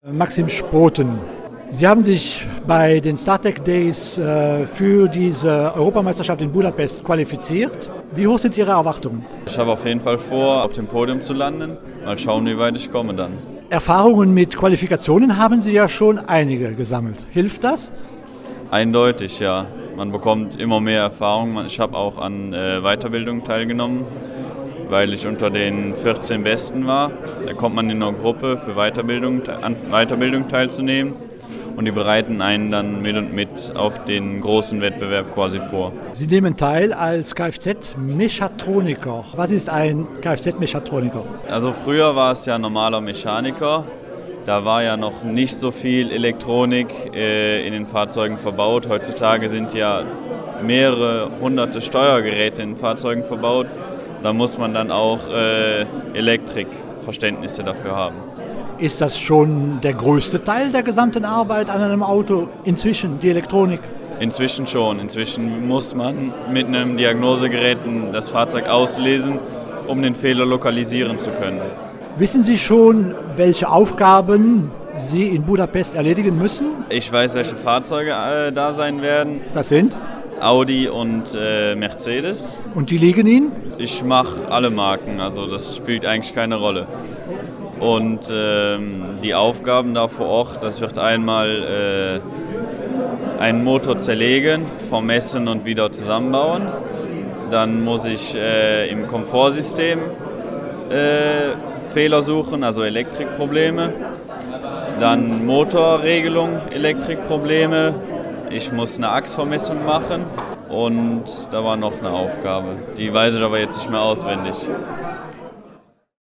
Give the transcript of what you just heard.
Maxim Sproten. Sie haben sich bei den StarTech Days für diese Europameisterschaft in Budapest qualifiziert. Wie hoch sind Ihre Erwartungen? Ich habe auf jeden Fall vor, auf dem Podium zu landen. Mal schauen, wie weit ich komme dann. Erfahrungen mit Qualifikationen haben Sie ja schon einige gesammelt. Hilft das? Eindeutig, ja. Man bekommt immer mehr Erfahrung. Ich habe auch an Weiterbildung teilgenommen, weil ich unter den 14 Besten war. Da kommt man in einer Gruppe für Weiterbildung teilzunehmen. Und die bereiten einen dann mit auf den großen Wettbewerb quasi vor. Sie nehmen teil als Kfz-Mechatroniker. Was ist ein Kfz-Mechatroniker? Also früher war es ja normaler Mechaniker. Da war ja noch nicht so viel Elektronik in den Fahrzeugen verbaut. Heutzutage sind ja mehrere hunderte Steuergeräte in den Fahrzeugen verbaut. Da muss man dann auch Elektrikverständnisse dafür haben. Ist das schon der größte Teil der gesamten Arbeit an einem Auto inzwischen, die Elektronik? Inzwischen schon. Inzwischen muss man mit einem Diagnosegerät das Fahrzeug auslesen, um den Fehler lokalisieren zu können. Wissen Sie schon, welche Aufgaben Sie in Budapest erledigen müssen? Ich weiß, welche Fahrzeuge da sein werden. Das sind? Audi und Mercedes. Und die liegen Ihnen? Ich mache alle Marken, also das spielt eigentlich keine Rolle. Und die Aufgaben da vor Ort, das wird einmal einen Motor zerlegen, vermessen und wieder zusammenbauen. Dann muss ich im Komfortsystem Fehler suchen, also Elektrikprobleme. Dann Motorregelung, Elektrikprobleme. Ich muss eine Achsvermessung machen und da war noch eine Aufgabe. Die weiß ich aber jetzt nicht mehr auswendig.